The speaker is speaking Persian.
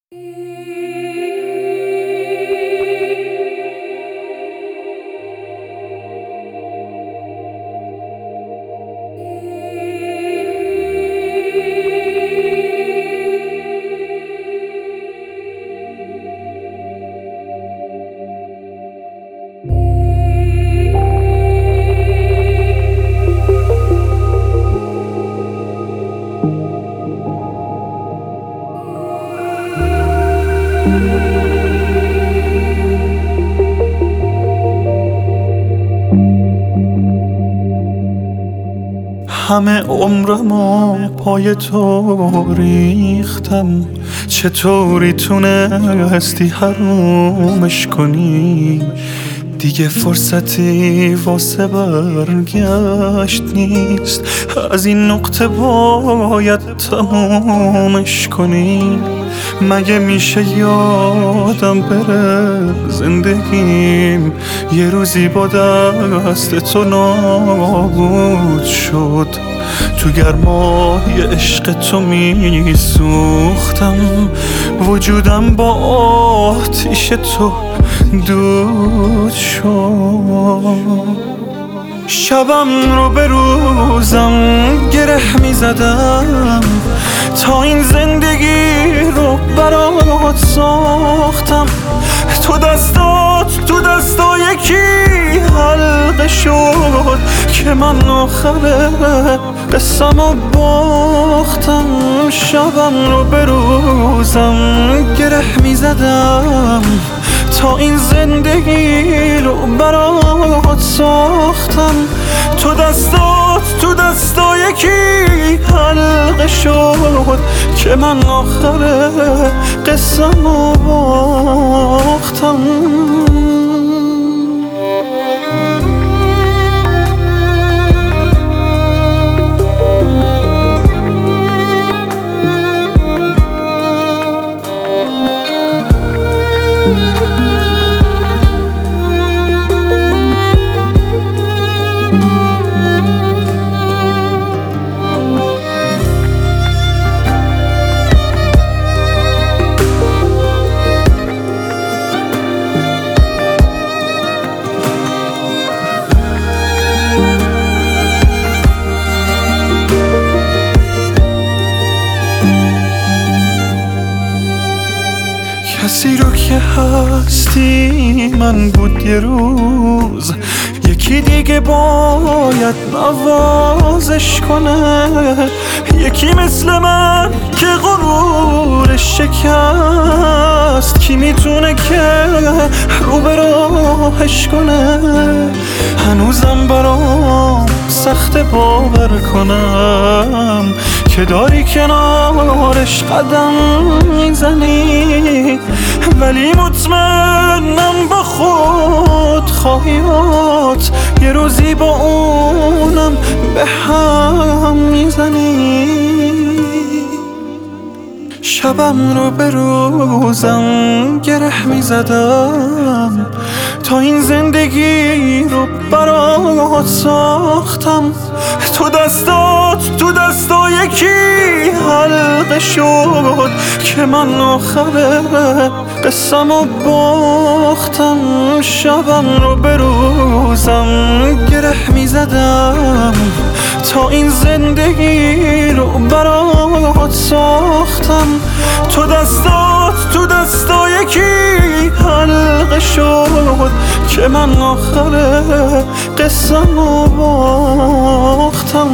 همه عمرمو پای تو ریختم، چطوری تونستی حرومش کنی؟ دیگه فرصتی واسه برگشت نیست، از این نقطه باید تمومش کنی. مگه میشه یادم بره زندگیم یه روزی با دست تو نابود شد؟ تو گرمای عشق تو میسوختم، وجودم با آتیش تو دود شد. شبم رو به روزم گره میزدم، تا این زندگی رو برات ساختم. تو دستا یکی حلقه شد که من آخر قصه‌مو باختم. شبم رو به روزم گره میزدم، تا این زندگی رو برات ساختم. تو دستا یکی حلقه شد که من آخر قصه‌مو باختم. کسی رو که هستی من بود یه روز، یکی دیگه باید نوازش کنه. یکی مثل من که غرورش شکست، کی میتونه که رو به راهش کنه؟ هنوزم برام سخت باور کنم که داری کنارش قدم میزنی، ولی مطمئنم با خود خواهیات یه روزی با اونم به هم میزنی. شبم رو به روزم گره میزدم، تا این زندگی رو برات ساختم. تو دستا یکی حلقه شد که من آخر قصه‌مو باختم. شبم رو به روزم گره میزدم، تا این زندگی رو برات ساختم. تو دستا یکی حلقه شد که من آخر قصه‌مو باختم.